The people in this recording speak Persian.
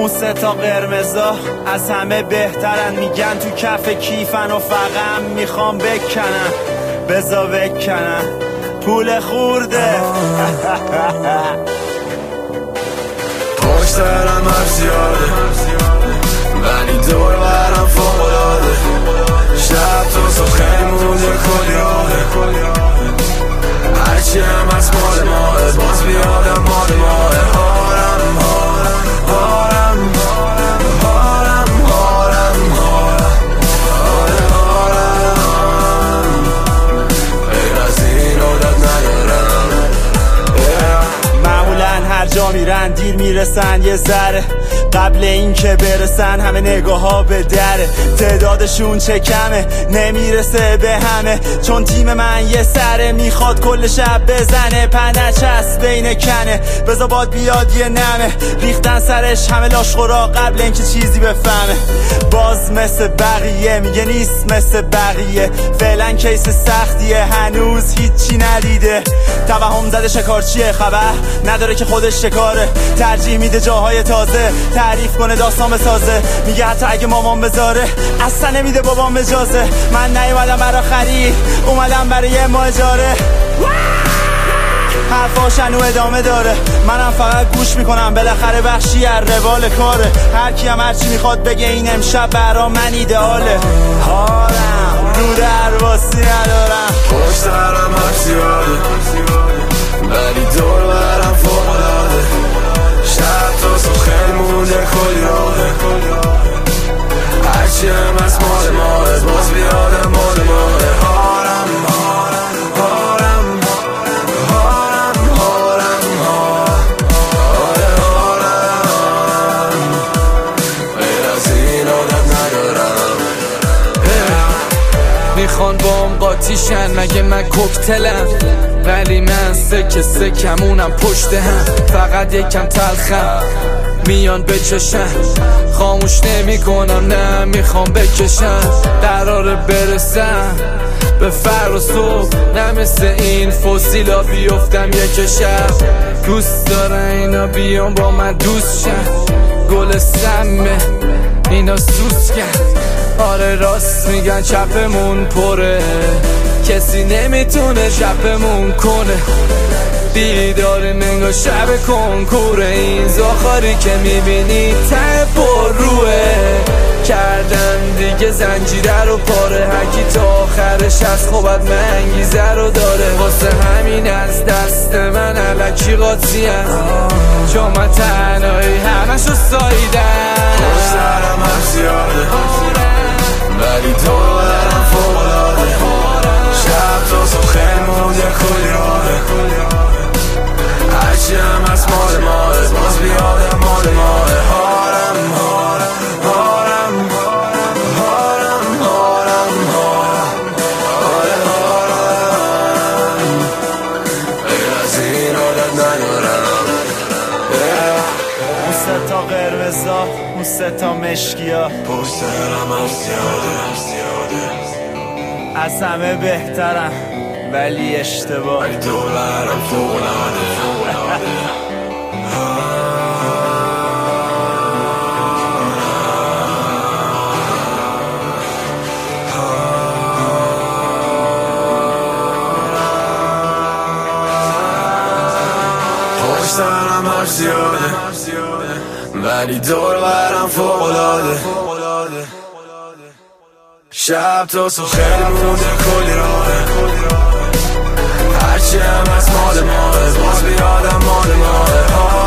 اون سه تا قرمزا از همه بهترن، میگن تو کف کیفن و فقط میخوام بکنن، بزا بکنن پول خورده. پشت سرم هر زیاده ولی دور برم فوقلاده، شب تا صبح خیلی مونده کلی راهه، هرچی هم از مال ماه باز بیادم مال ماه. هارم هارم هارم هارم هارم هارم هارم، غیر از این عادت ندارم. معمولا هر جا میرن دیر میرسن یه ذره، قبل این که برسن همه نگاه ها به دره، تعدادشون چه کمه نمیرسه به همه، چون تیم من یه سره میخواد کل شب بزنه، پنچ هست بین کنه بزا باد بیاد یه نمه، ریختن سرش همه لاشخورا قبل اینکه چیزی بفهمه، باز مثل بقیه میگه نیست مثل بقیه، فعلا کیس سختیه هنوز هیچی ندیده، توهم زده شکارچیه خبر نداره که خودش شکاره، ترجیح میده جاهای تازه تعریف کنه داستان بسازه، میگه حتی اگه مامان بذاره اصلا نمیده بابام اجازه، من نیومدم برا خرید اومدم برای یه ماجاره، حرفاش هنو ادامه داره، منم فقط گوش میکنم بالاخره بخشی از روال کاره، هر کی هم هرچی میخواد بگه این امشب برا من ایدئاله، هارم رو درواسی ندارم، پشت سرم هر زیاده ولی دور برم فوقلاده، شب تا صبح خیلی مونده کلی راهه، هرچی هم از مال ماه باز بیادم مال ماه. هارم هارم هارم هارم هارم هارم، غیر از این عادت ندارم. میخوان بام قاطیشن مگه من کوکتلم، ولی من سکه سکمونم پشت هم، فقط یکم تلخم میان بچشن، خاموش نمی کنم نه میخوام بکشن، قراره برسم به فر و صبح، نه مثل این فسیلا بیفتم یک شب، دوست دارن اینا بیان با من دوست شن، گل سمه اینا سوس کن، آره راست میگن چپمون پره، کسی نمیتونه چپمون کنه، دیدار منگا شب کنکوره، این زاخاری که میبینی ته پر روه، کردن دیگه زنجیره رو پاره، هرکی تا آخرش از خوبت منگیزه رو داره، واسه همین از دست من علکی قاطی هست، چون من تنهایی همشو ساییدن، پشت سرم هر زیاده ولی دور برم فوقلاده، شب تا صبح خیلی مونده کلی راهه، هرچی هم از مال ماه باز بیادم مال ماه. هارم هارم هارم هارم هارم هارم، غیر از این عادت ندارم. اون سه تا قرمزا اون سه تا مشکیا پشت سرم هر زیاده از همه بهترن ولی اشتباه، ولی دور برم فوقلاده. پشت سرم هر زیاده ولی دور برم فوقلاده، شب تا صبح خیلی مونده کلی راهه، هرچی هم از مال ماه باز بیادم مال ماه.